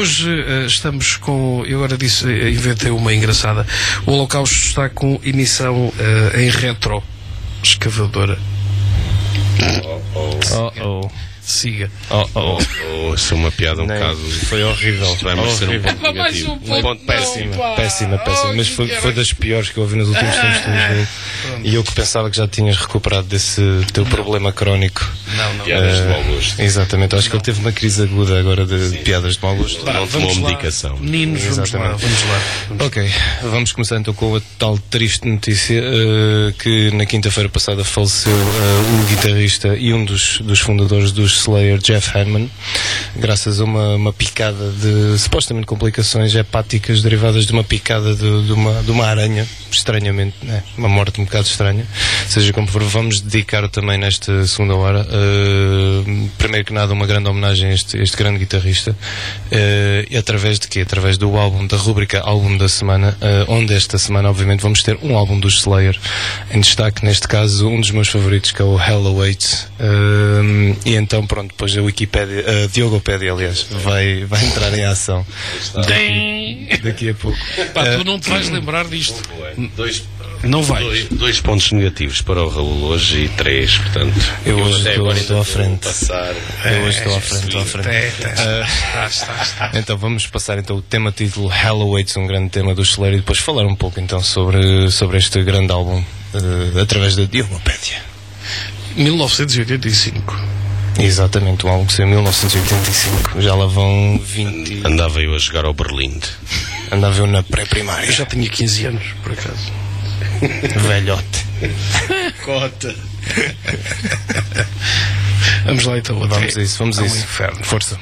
hoje estamos com, eu agora disse, inventei uma engraçada. O Holocausto está com emissão em retro escavadora. Siga. Isso é uma piada um bocado. Foi horrível. Vai ser um ponto negativo. Um ponto Péssima. Mas foi das piores que eu ouvi nos últimos tempos de Lisboa. E eu que pensava que já tinhas recuperado desse teu problema crónico. Não. Piadas de mau gosto. Exatamente, acho que ele teve uma crise aguda agora de piadas de mau gosto. Não tomou medicação. Meninos, vamos lá. Ok, vamos começar então com a tal triste notícia que na quinta-feira passada faleceu o guitarrista e um dos fundadores dos Slayer, Jeff Hanneman, graças a uma picada de supostamente complicações hepáticas derivadas de uma picada de uma aranha, estranhamente, né? Uma morte um bocado estranha. Seja como for, vamos dedicar também nesta segunda hora, primeiro que nada, uma grande homenagem a este grande guitarrista, e através de quê? Através do álbum, da rúbrica Álbum da Semana, onde esta semana obviamente vamos ter um álbum dos Slayer em destaque, neste caso um dos meus favoritos, que é o Hell Awaits, e então pronto, depois a Wikipédia, a Diogopédia aliás, vai entrar em ação daqui a pouco. Tu não te vais lembrar disto. Não vais. Dois pontos negativos para o Raul hoje e 3, portanto. Eu hoje estou à frente. Eu hoje estou à frente. Então vamos passar então o tema título Hell Awaits, um grande tema do Slayer, e depois falar um pouco então sobre este grande álbum através da Diogopédia. 1985. Exatamente, um álbum que saiu em 1985. Já lá vão 20. Andava eu a jogar ao Berlim. Andava eu na pré-primária. Eu já tinha 15 anos, por acaso. Velhote. Cota. Vamos lá então. Vamos a isso. Inferno. Força.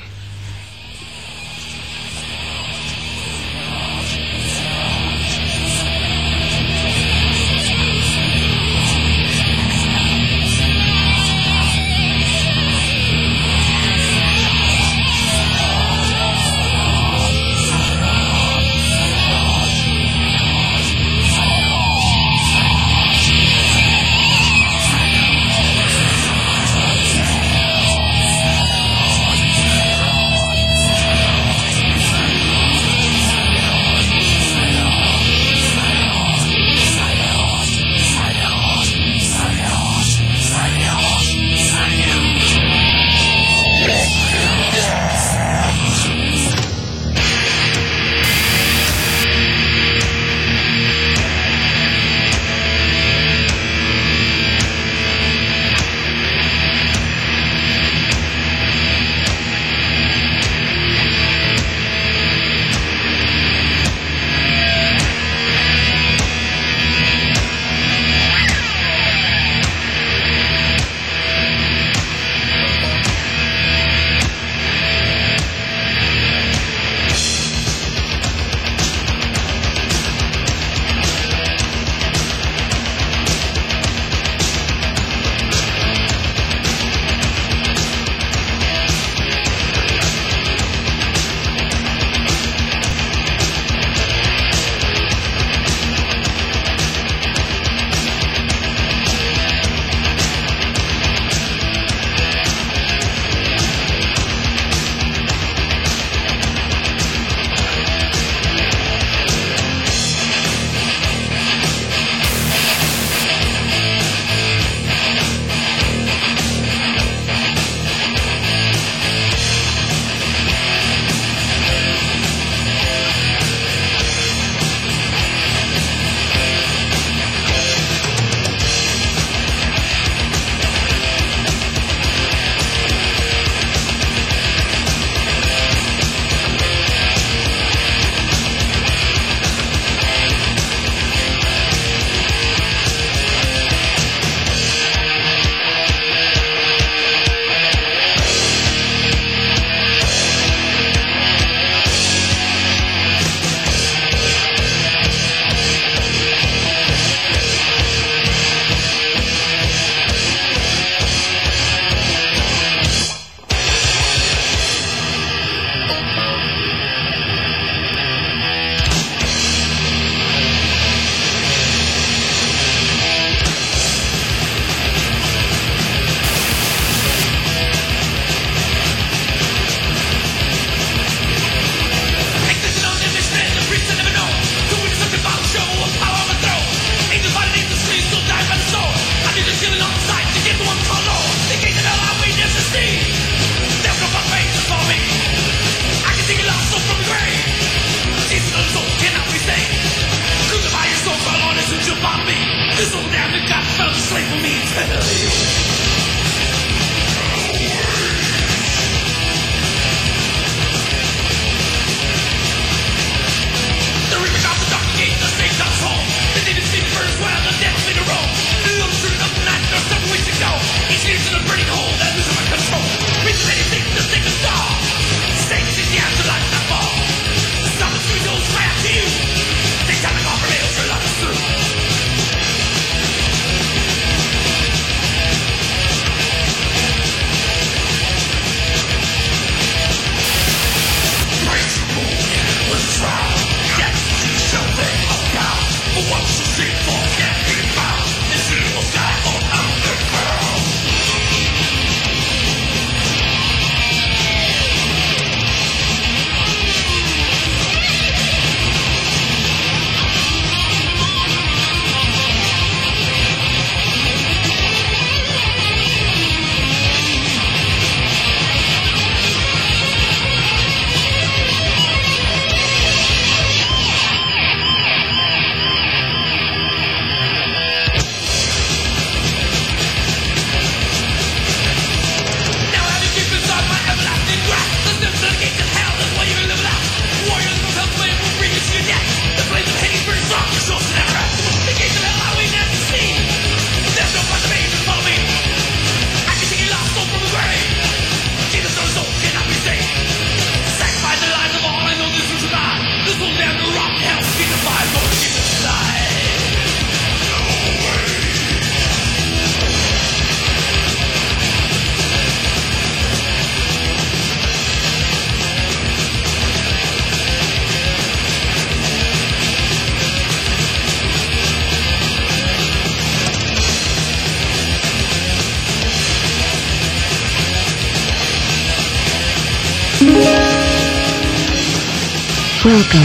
Welcome.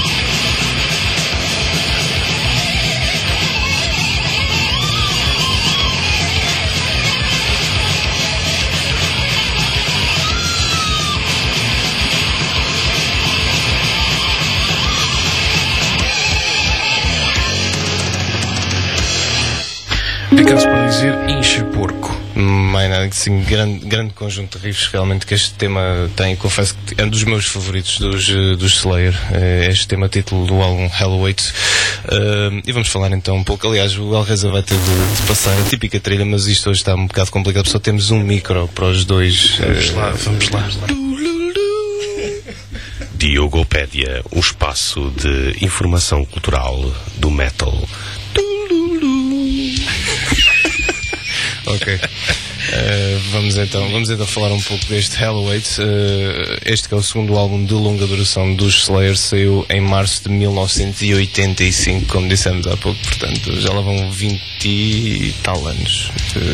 É caso para dizer enche porco. Mais nada, assim, grande conjunto de riffs realmente que este tema tem. Confesso que é um dos meus favoritos dos Slayer, este tema título do álbum Helloweight. E vamos falar então um pouco. Aliás, o El Reza vai ter de passar a típica trilha, mas isto hoje está um bocado complicado, só temos um micro para os dois. Vamos lá. Diogopédia, um espaço de informação cultural do metal. Ok. Vamos então falar um pouco deste Helloweight. Este que é o segundo álbum de longa duração dos Slayer, saiu em março de 1985, como dissemos há pouco, portanto já lá vão 20 e tal anos.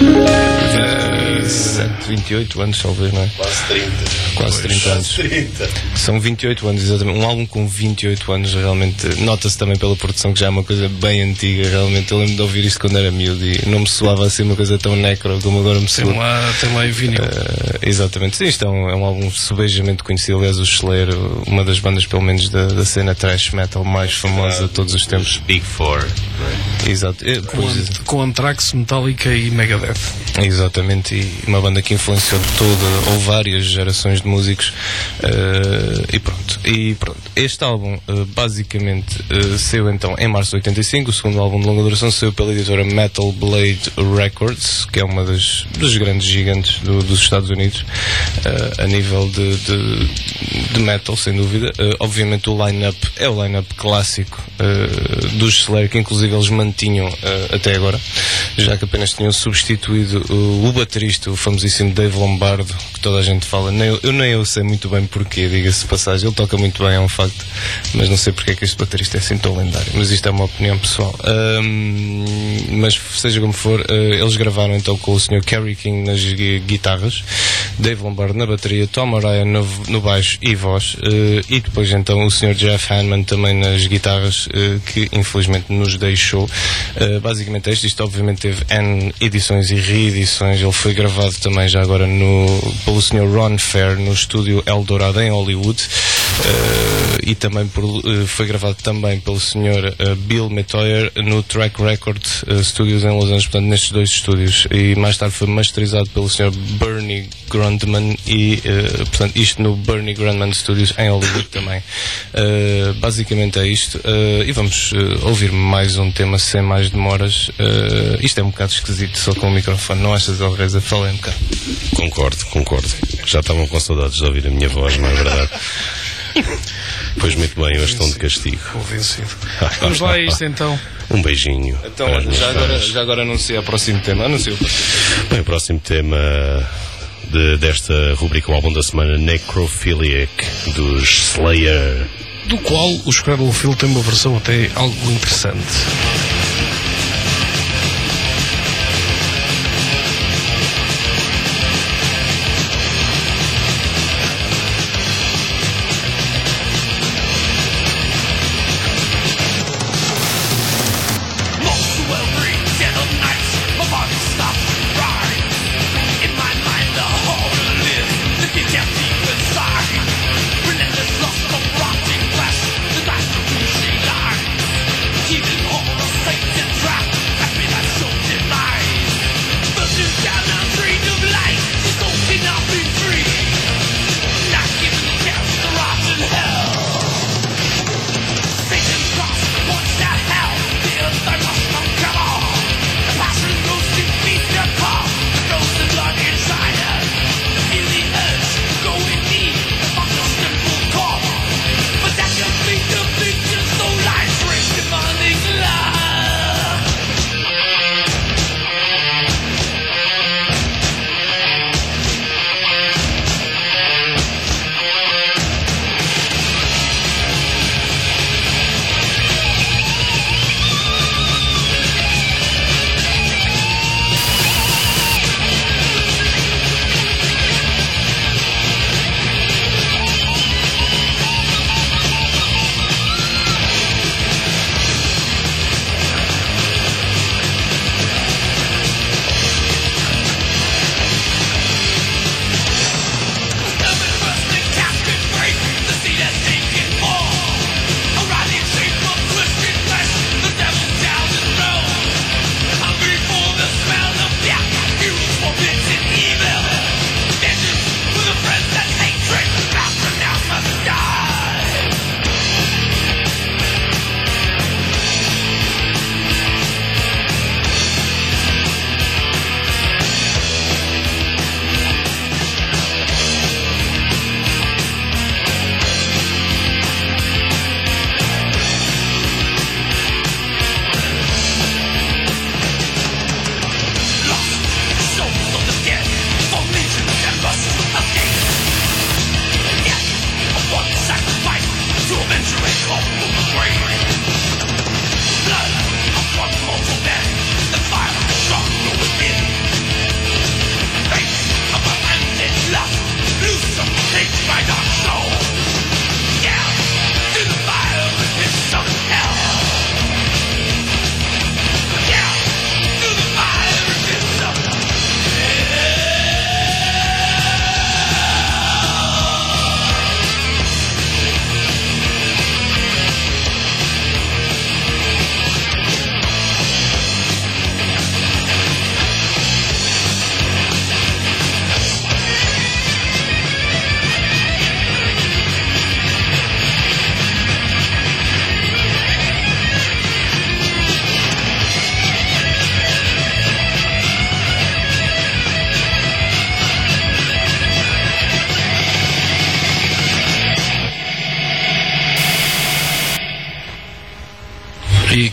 28 anos talvez, não é? Quase 30 anos. São 28 anos, exatamente. Um álbum com 28 anos, realmente nota-se também pela produção que já é uma coisa bem antiga, realmente. Eu lembro de ouvir isto quando era miúdo e não me soava assim uma coisa tão necro como agora me soa. Tem lá em vinil. Exatamente, sim, isto é um álbum subejamente conhecido. Aliás, os Slayer, uma das bandas pelo menos da cena thrash metal mais famosa de todos os tempos. Big Four. Exato. Com Anthrax, Metallica e Megadeth. Exatamente, e uma banda que influenciou toda ou várias gerações de músicos. E pronto. Este álbum basicamente saiu então em março de 85. O segundo álbum de longa duração saiu pela editora Metal Blade Records, que é uma dos grandes gigantes dos Estados Unidos a nível de metal, sem dúvida. Obviamente o line-up é o line-up clássico dos Slayer, que inclusive eles mantinham até agora, já que apenas tinham substituído o baterista, o famosíssimo Dave Lombardo, que toda a gente fala. Nem eu sei muito bem porquê, diga-se de passagem. Ele toca muito bem, é um facto, mas não sei porque é que este baterista é assim tão lendário. Mas isto é uma opinião pessoal. Mas seja como for, eles gravaram então com o Sr. Kerry King nas guitarras, Dave Lombardo na bateria, Tom Araya no baixo e voz, e depois então o Sr. Jeff Hanneman também nas guitarras, que infelizmente nos deixou. Basicamente isto obviamente teve N edições e reedições. Ele foi gravado também já agora pelo Sr. Ron Fair no estúdio Eldorado em Hollywood, e também foi gravado também pelo Sr. Bill Metoyer no Track Record Studios em Los Angeles, portanto nestes dois estúdios, e mais tarde foi masterizado pelo Sr. Bernie Grundman e portanto isto no Bernie Grundman Studios em Hollywood também. Basicamente é isto, e vamos ouvir mais um tema sem mais demoras. Isto é um bocado esquisito só com o microfone, não achas, El Reza? Falei um bocado. Concordo. Já estavam com saudades de ouvir a minha voz, não é verdade? Pois muito bem, hoje estão de castigo. Convencido. Vamos lá a isto então. Um beijinho. Então, já agora anuncia o próximo tema. Bem, o próximo tema desta rubrica, o álbum da semana, Necrophiliac, dos Slayer. Do qual o Scrabble Field tem uma versão até algo interessante.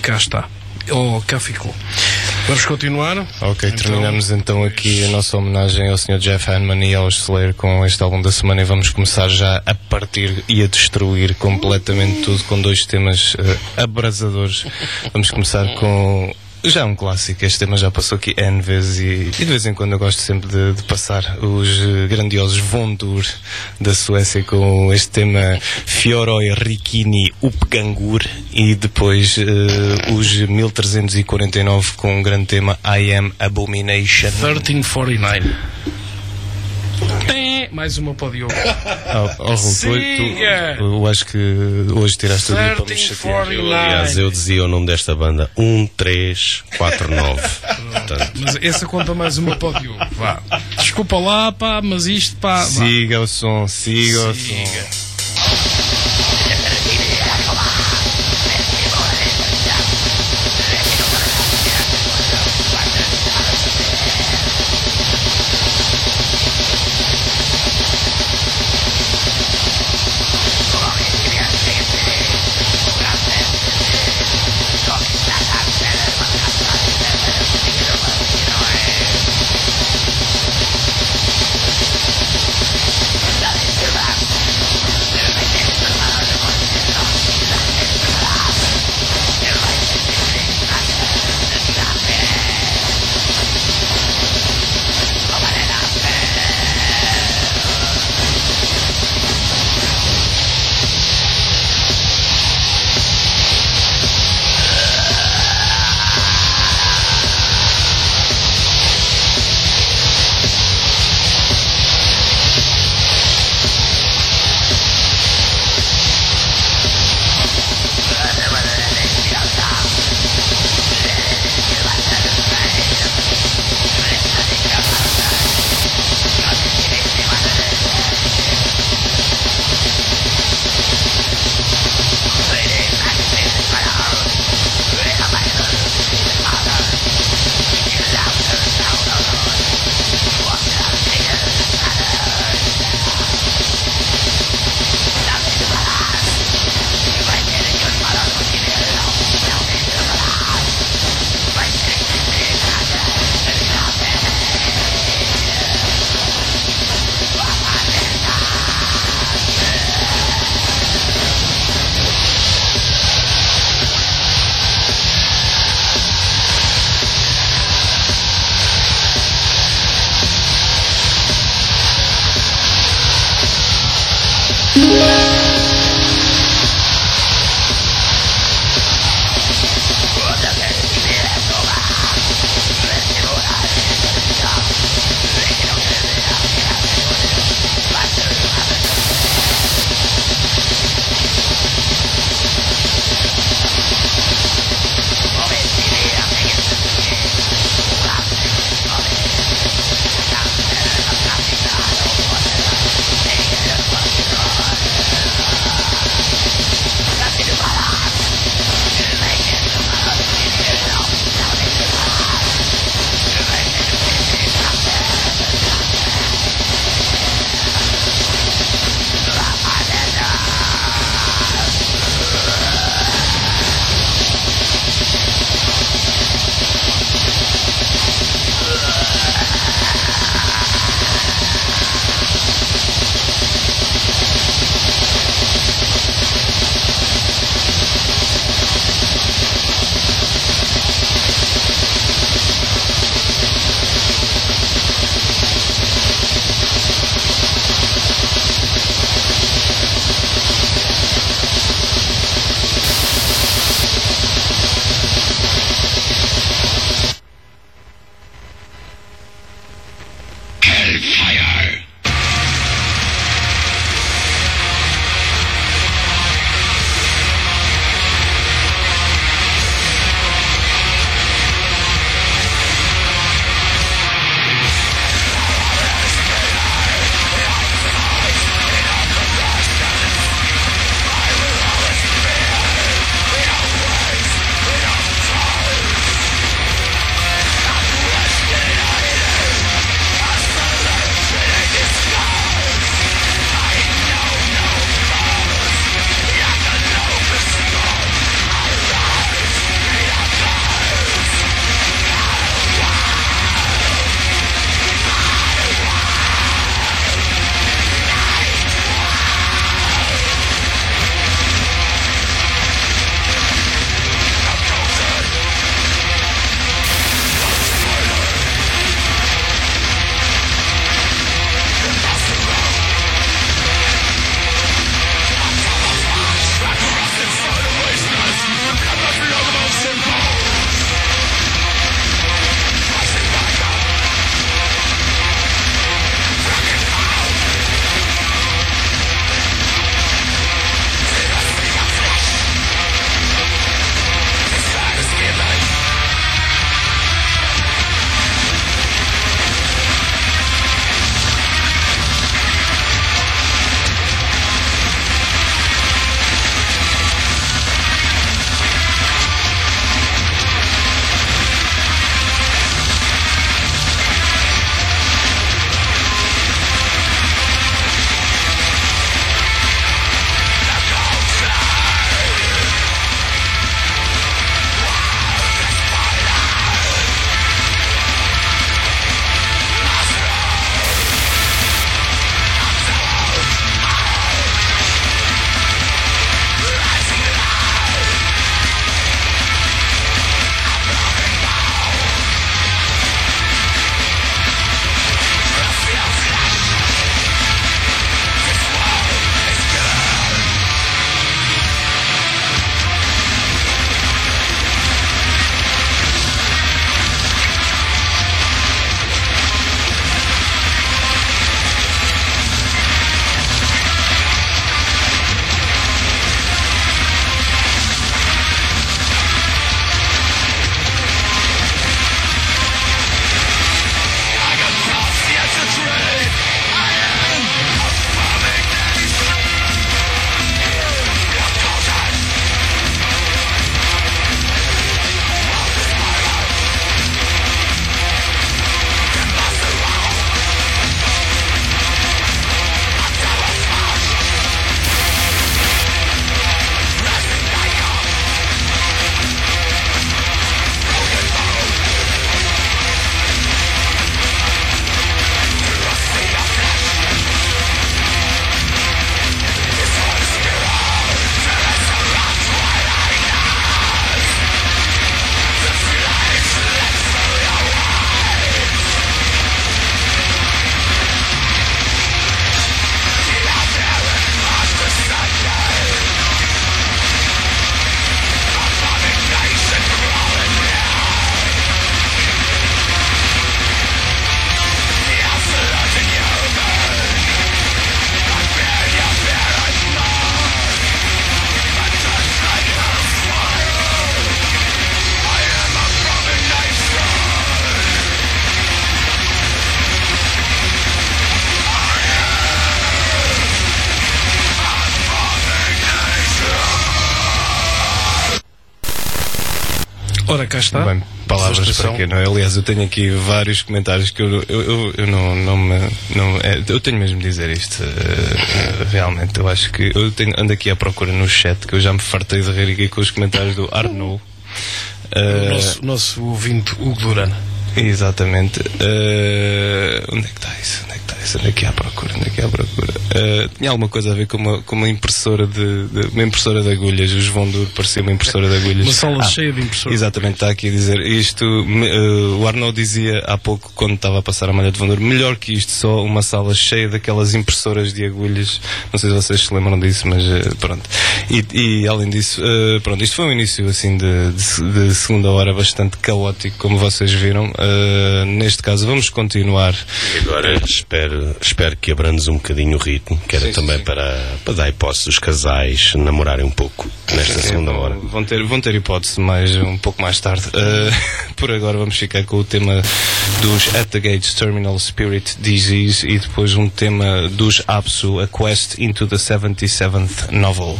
cá está. Ou cá ficou. Vamos continuar? Ok, terminamos então aqui a nossa homenagem ao Sr. Jeff Hanneman e ao Slayer com este álbum da semana, e vamos começar já a partir e a destruir completamente tudo com 2 temas abrasadores. Vamos começar com já um clássico. Este tema já passou aqui N vezes e de vez em quando eu gosto sempre de passar os grandiosos Vondur da Suécia com este tema Fjoroi Rikini Uppgangur, e depois os 1349 com um grande tema I Am Abomination. 1349. Mais uma para o Diogo. Eu acho que hoje tiraste tudo para me chatear. Aliás, eu dizia o nome desta banda 1349. Portanto, mas essa conta mais uma para o Diogo. Vá. Desculpa lá, pá, mas isto, pá. Siga o som, siga o som. cá está. Bem, palavras para quê, não é? Aliás, eu tenho aqui vários comentários que eu tenho mesmo de dizer isto. Realmente, eu acho que ando aqui à procura no chat, que eu já me fartei de rir aqui com os comentários do Arnaud. Nosso ouvinte Hugo Durana. Exatamente. Onde é que está isso? Ando aqui à procura. Tinha alguma coisa a ver com uma impressora uma impressora de agulhas. Os Vondur parecia uma impressora de agulhas. Uma sala cheia de impressoras. Exatamente, está aqui a dizer isto. O Arnaud dizia há pouco, quando estava a passar a malha de Vondur, melhor que isto, só uma sala cheia daquelas impressoras de agulhas. Não sei se vocês se lembram disso, mas pronto. E além disso, pronto, isto foi um início assim de segunda hora bastante caótico, como vocês viram. Neste caso vamos continuar. E agora espero que abrandes um bocadinho o ritmo, que era também para dar hipótese dos casais namorarem um pouco nesta segunda hora. Vão ter hipótese um pouco mais tarde. Por agora vamos ficar com o tema dos At the Gates Terminal Spirit Disease e depois um tema dos Apsu, A Quest into the 77th Novel.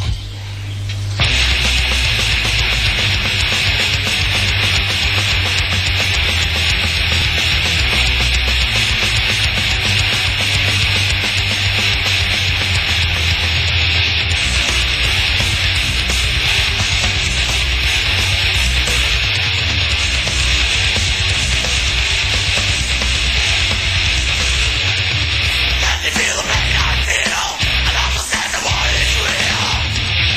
Feel the pain I feel, and I'm the sense of what is real.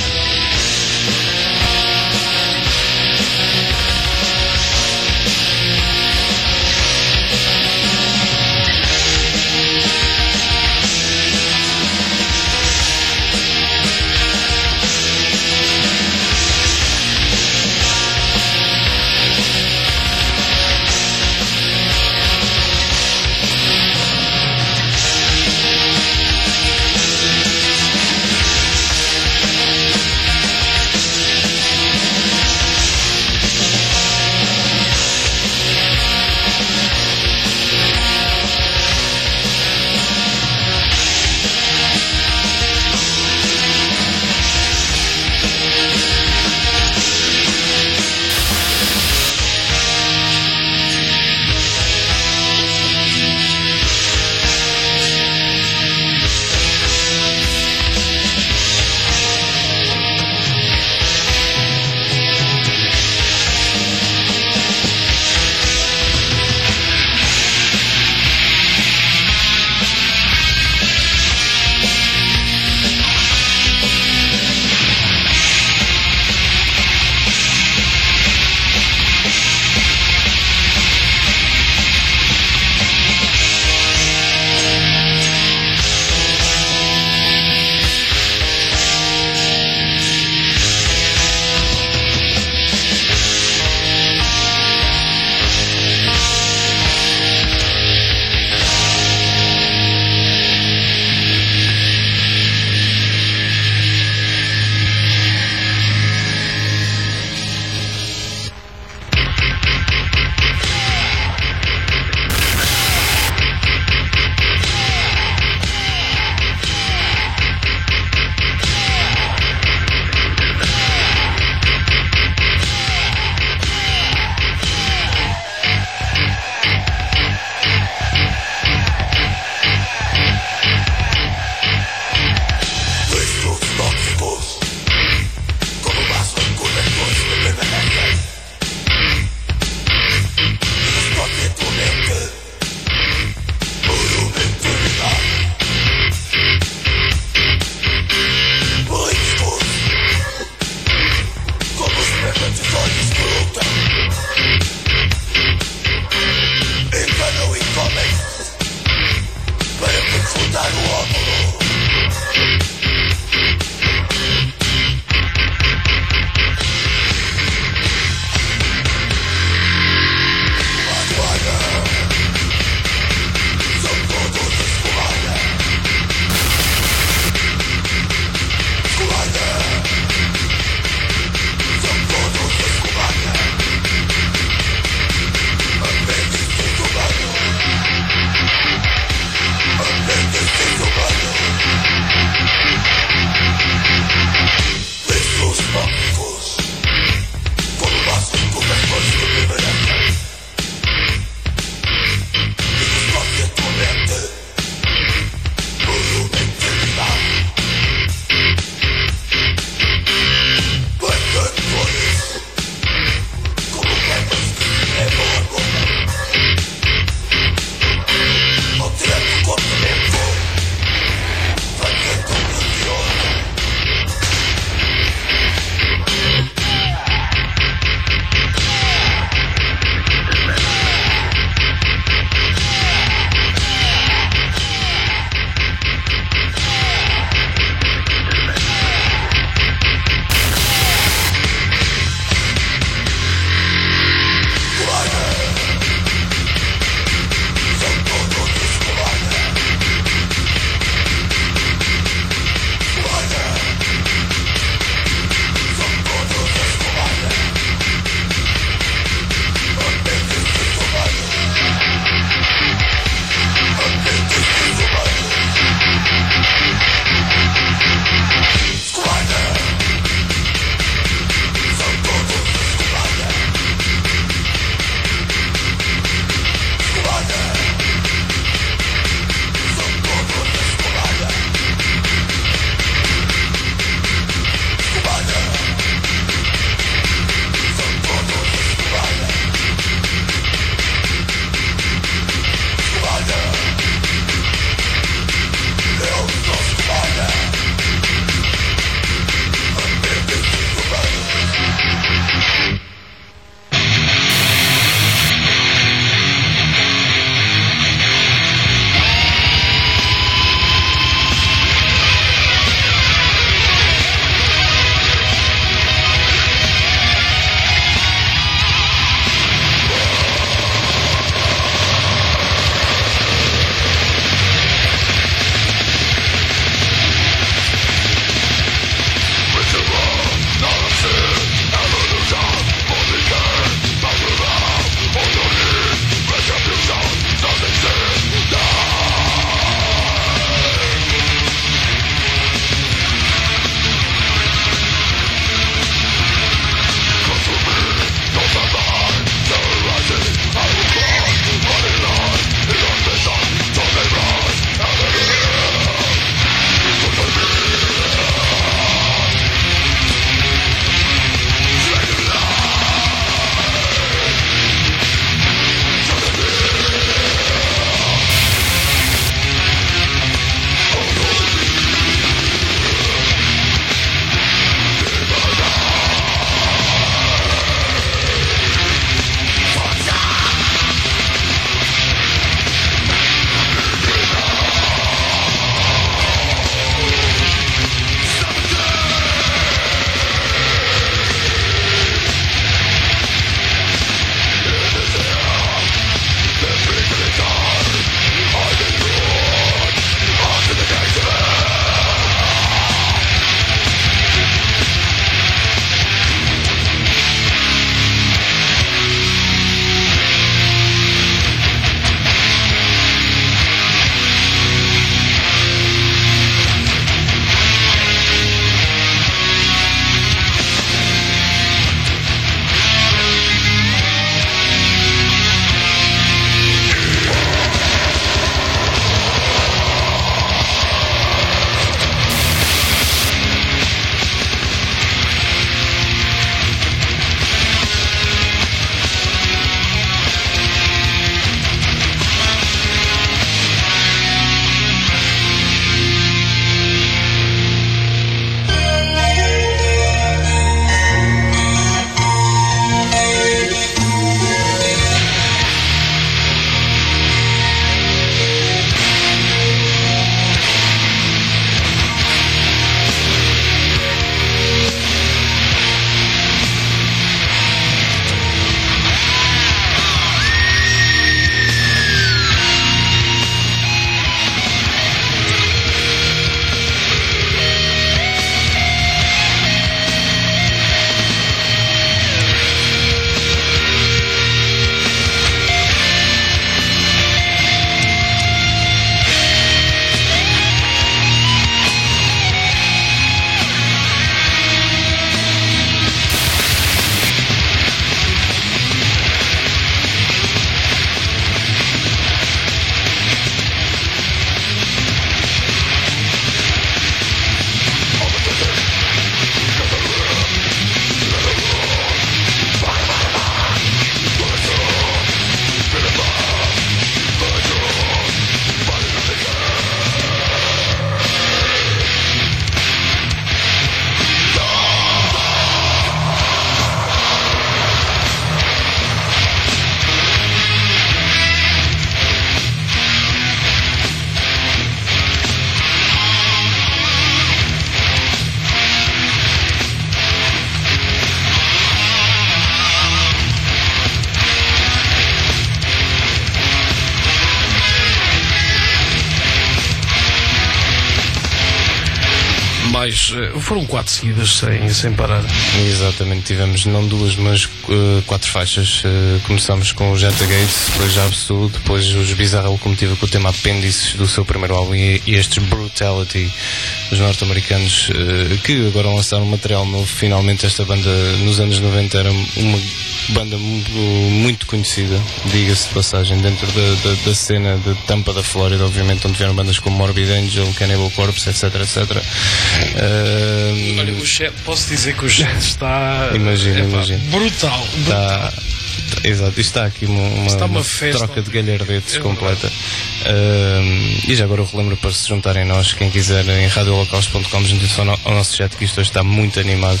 mas foram 4 seguidas sem parar. Exatamente, tivemos não 2, mas 4 faixas. Começamos com o Jetta Gates, depois já Absurdo, depois os Bizarra Locomotiva com o tema Apêndices do seu primeiro álbum e estes Brutality, os norte-americanos, que agora lançaram material novo. Finalmente esta banda nos anos 90 era uma banda muito conhecida, diga-se de passagem, dentro da cena de Tampa da Flórida, obviamente, onde vieram bandas como Morbid Angel, Cannibal Corpse, etc, etc. Olha, o chat, posso dizer que o chat está... Imagina. Brutal. Exato, isto está aqui uma troca de galhardetes completa. E já agora eu relembro para se juntarem nós, quem quiser, em radioholocausto.com, juntem-se ao nosso chat, que isto hoje está muito animado.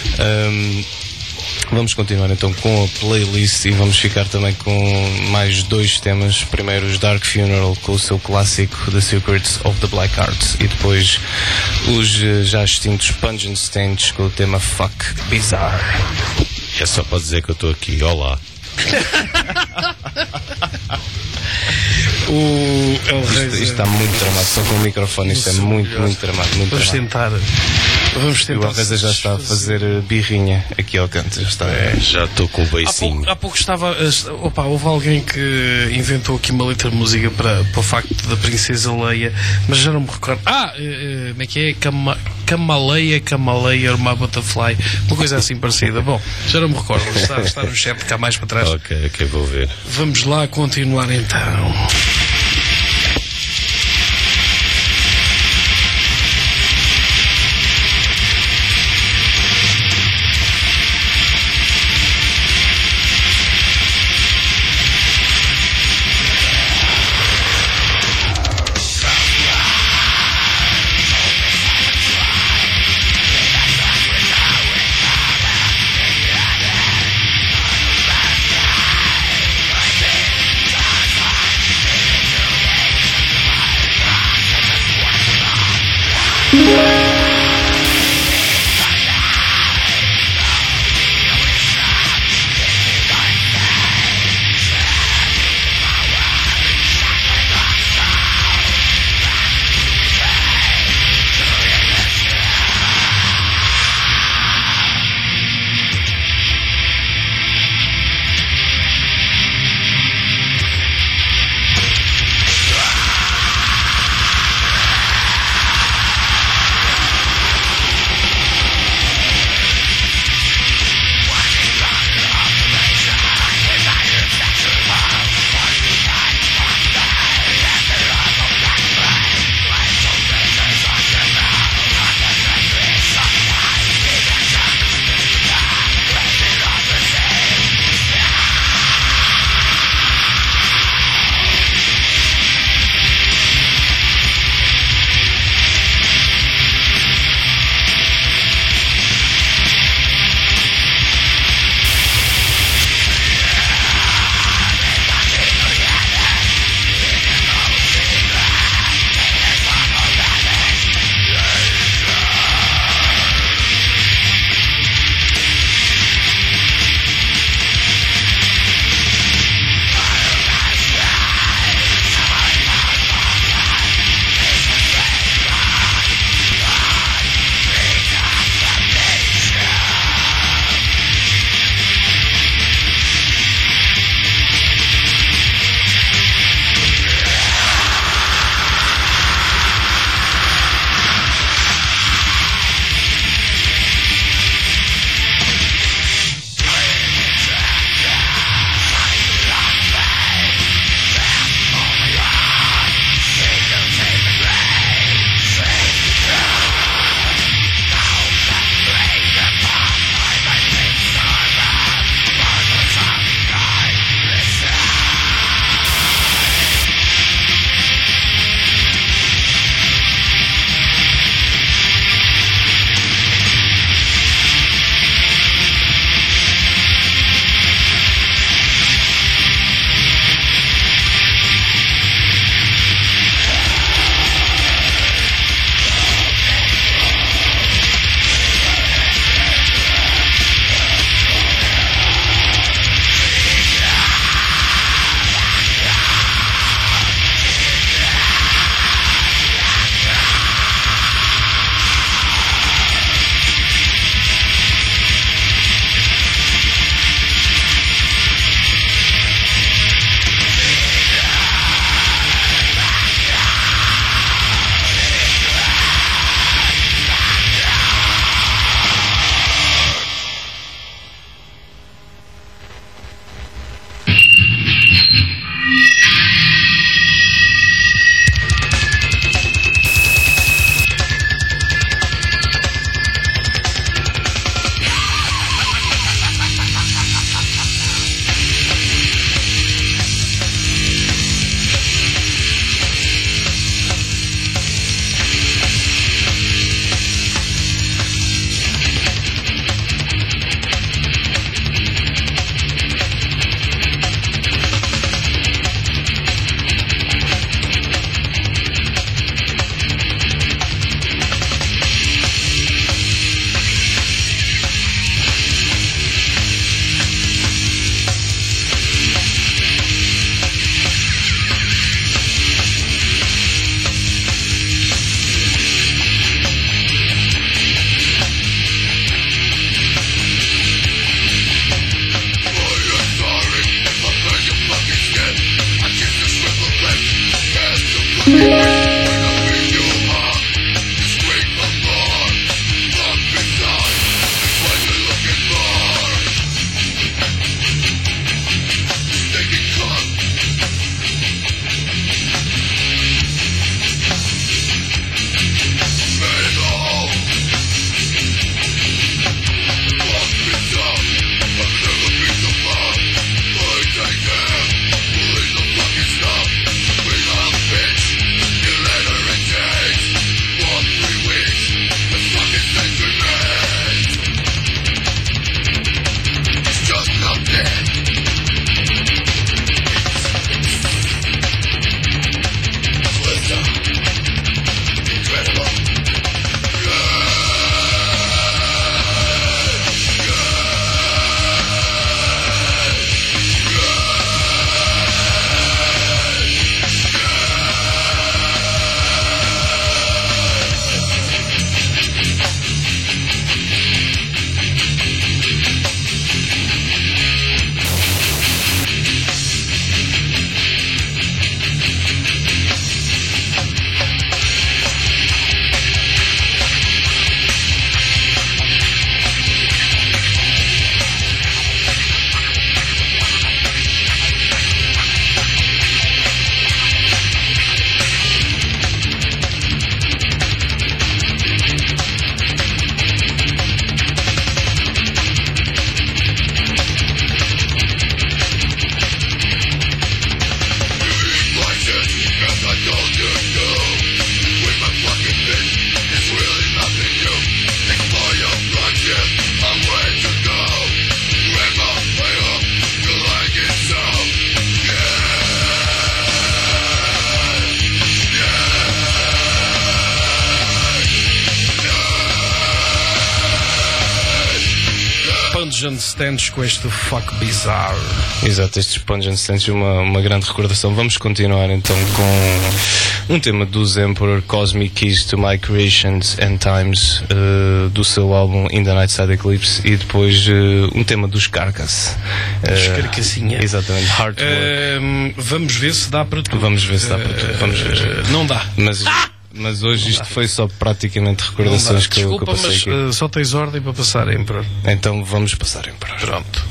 Vamos continuar então com a playlist e vamos ficar também com mais 2 temas. Primeiro os Dark Funeral com o seu clássico The Secrets of the Black Arts e depois os já extintos Pungent Stench com o tema Fuck Bizarre. É só para dizer que eu estou aqui, olá. Isto está muito tramado, só com o microfone, isto é muito tramado. Vamos tentar. O Alveza já está a fazer birrinha aqui ao canto. Já estou com o beicinho. Há pouco estava. Houve alguém que inventou aqui uma letra de música para o facto da Princesa Leia, mas já não me recordo. Como é que é? Camaleia, uma Butterfly, uma coisa assim parecida. Bom, já não me recordo. Está no chat cá mais para trás. Ok, vou ver. Vamos lá continuar então. Pungent Stench com este Fuck Bizarre. Exato, estes Pungent Stench, uma grande recordação. Vamos continuar então com um tema dos Emperor, Cosmic Keys to My Creations and Times, do seu álbum In the Night Side Eclipse, e depois um tema dos Carcass. Carcassinha. Exatamente, Hard Work. Vamos ver se dá para tudo. Vamos ver se dá para tudo. Vamos ver. Não dá. Mas hoje isto foi só praticamente recordações que eu passei mas, aqui. Só tens ordem para passar, Emperor. Então vamos passar, Emperor. Pronto.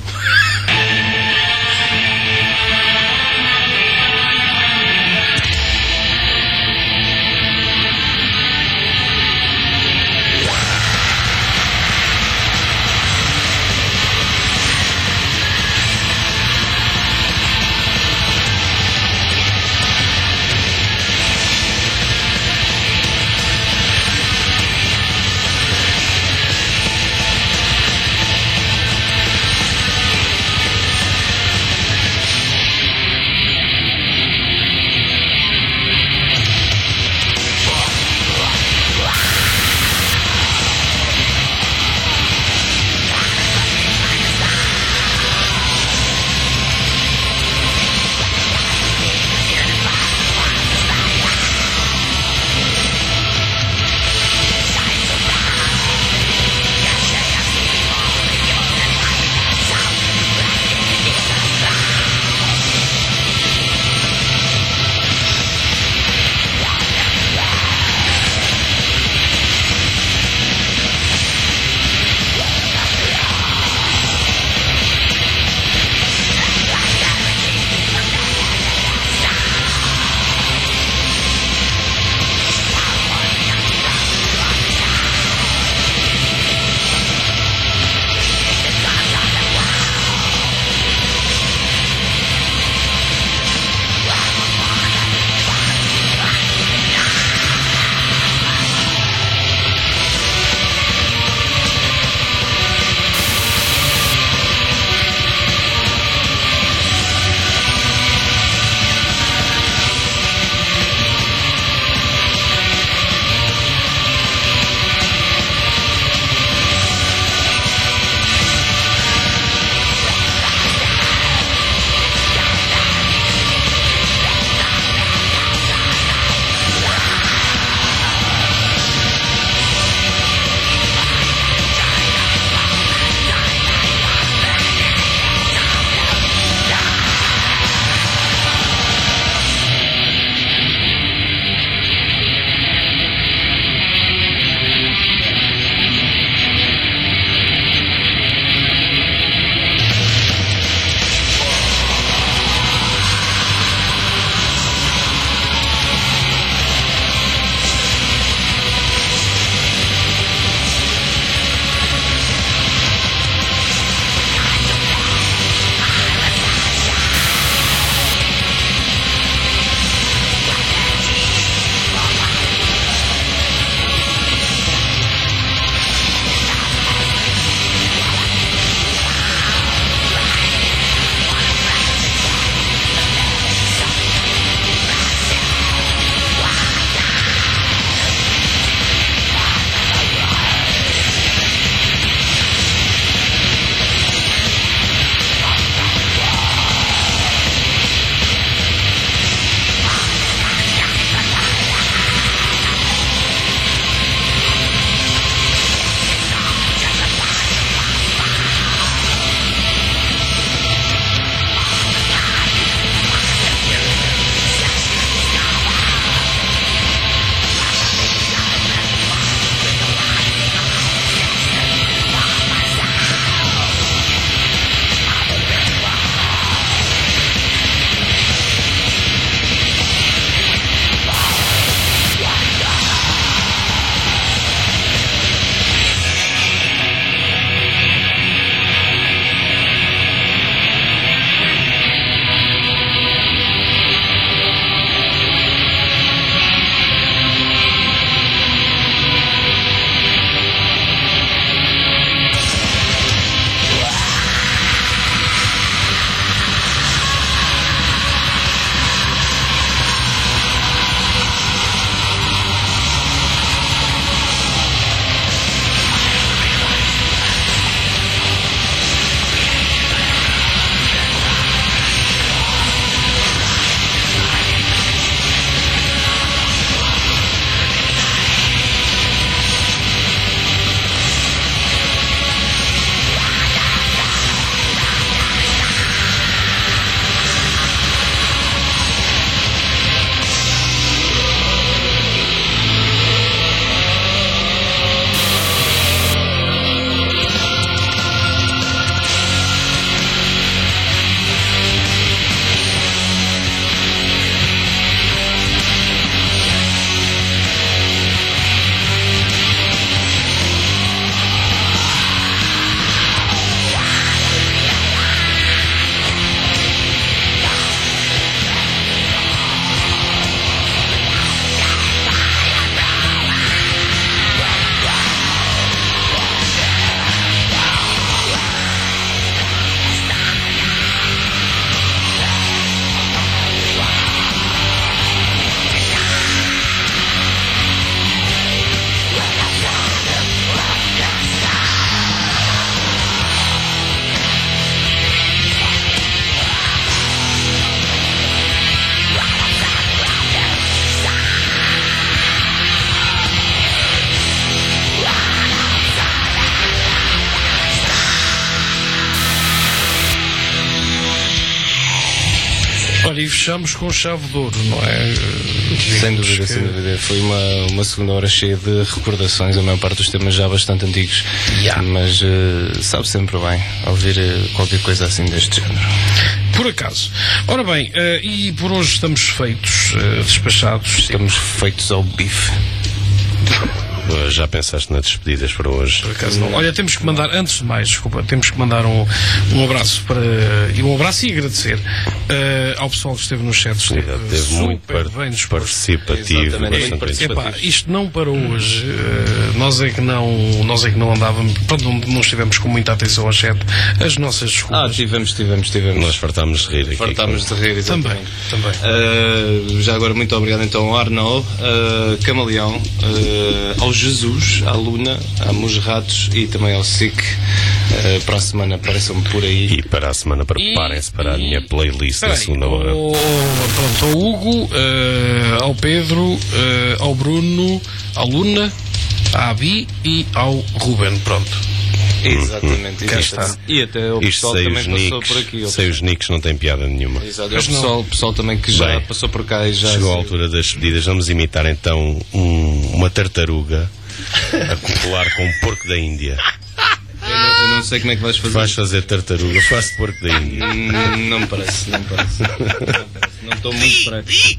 Olha, e fechamos com chave de ouro, não é? Sem dúvida, sem dúvida. Foi uma segunda hora cheia de recordações, a maior parte dos temas já bastante antigos, mas sabe sempre bem ouvir qualquer coisa assim deste género. Por acaso. Ora bem, e por hoje estamos feitos, despachados. Estamos feitos ao bife. Já pensaste nas despedidas para hoje? Por acaso não. Olha, temos que mandar, antes de mais, desculpa, temos que mandar um abraço e agradecer ao pessoal que esteve no chat. Esteve muito participativo. Epá, isto não para hoje. Nós é que não andávamos, pronto, não estivemos com muita atenção ao chat. As nossas desculpas. Tivemos. Nós fartámos de rir aqui. Fartámos de rir, também. Já agora, muito obrigado então ao Arnaud, Camaleão, ao Jesus, à Luna, à Musratos e também ao SIC. Para a semana apareçam por aí. E para a semana preparem-se para a minha playlist da segunda hora. Pronto, ao Hugo, ao Pedro, ao Bruno, à Luna, à Abi e ao Ruben. Pronto. Exatamente. E até o pessoal também passou por aqui. Sem os nicks não tem piada nenhuma. Exato. O pessoal também que já passou por cá e já... Chegou a altura das despedidas. Vamos imitar então uma tartaruga a copular com um porco da Índia. Eu não sei como é que vais fazer. Vais fazer tartaruga, faço porco da Índia. Não me parece. Não estou muito para aqui.